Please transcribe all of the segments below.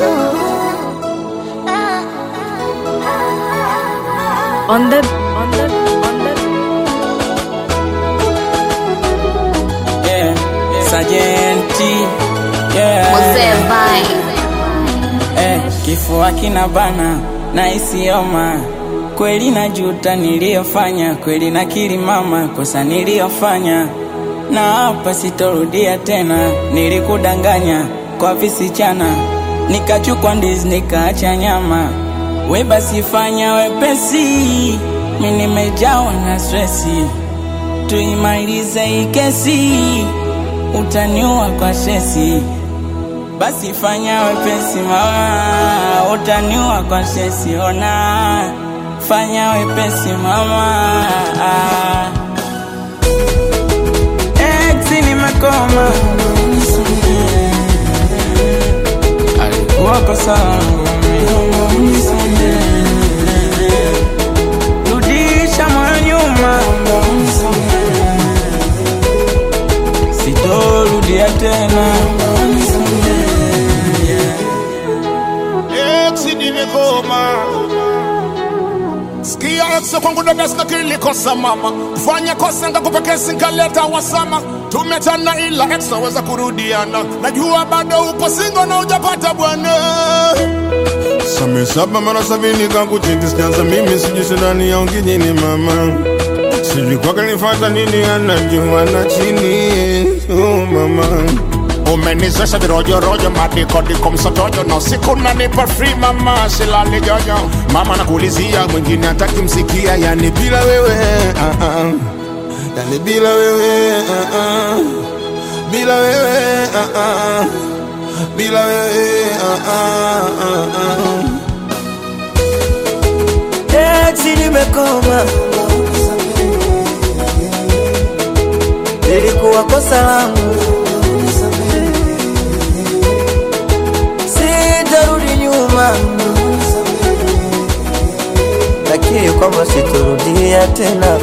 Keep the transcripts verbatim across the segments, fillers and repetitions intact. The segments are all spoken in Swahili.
On the, on the, on the. Yeah, Sajenti. Yeah. Mzee Vine. Eh, kifua kina bana na isioma. Kweli najuta niliyofanya, kweli nakiri mama kosa niliyofanya. Na hapa sitorudia tena, nilikudanganya kwa visichana. Nikachukua ndizi nikaacha nyama. We basi fanya wepesi, mimi nimejawa na stressi. Tuimalize hii kesi, utaniua kwa stresi. Basi fanya wepesi mama, utaniua kwa stresi. Ona, fanya wepesi mama. Exi nimekoma, alikuwa kosa langu. Rudisha moyo nyuma, sitorudia tena. Exi nimekoma. Sikia exi kwangu ndo best na kili kosa mama. Kufanya kosa ngakupa kesi nkaleta wasama. Tumetana ila exi weza kurudiana. Najua bado upo singo na ujapata bwana. Same saba mara sabini kangu chindi sikanza mimi sijui ndani ya ungijini mama. Sijui kwa kanifata nini anajua na chini. Oh mama. Umenizesha virojo rojo madiko diko msotojo. Na usiku nanipa free mama silali jojo. Mama nakuulizia mwingine hataki msikia. Yani bila wewe uh -uh. Yani bila wewe uh -uh. Bila wewe uh -uh. Bila wewe uh -uh. uh -uh. Exi nimekoma, ilikuwa kosa langu, sitarudi nyuma, lakini kwamba sitorudia tena.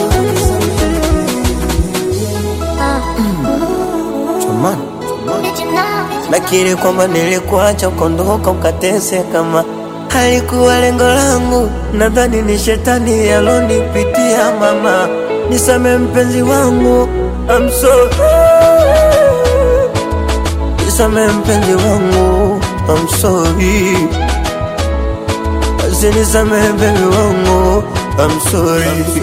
Chumani, lakini kwamba nilikuacha ukondoka ukatese kama halikuwa lengo langu. Nadhani ni shetani alonipitia mama. Nisame mpenzi wangu, I'm sorry. Nisame mpenzi wangu, I'm sorry. Basi nisame mpenzi wangu, I'm sorry.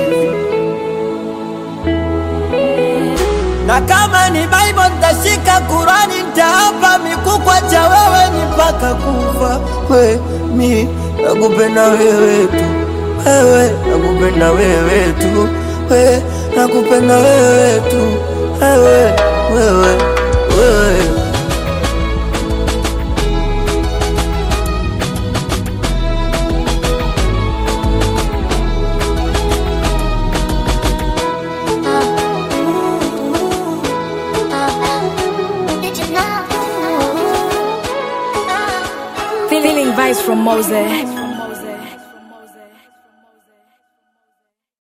Na kama ni Bible nitashika, Qurani nitaapa, mikukuacha wewe ni mpaka kufa. We, mi, nakupenda wewe tu. Wewe, nakupenda wewe tu. We, nakupenda wewe tu. Wewe, wewe, wewe. Feeling vibes from Mose.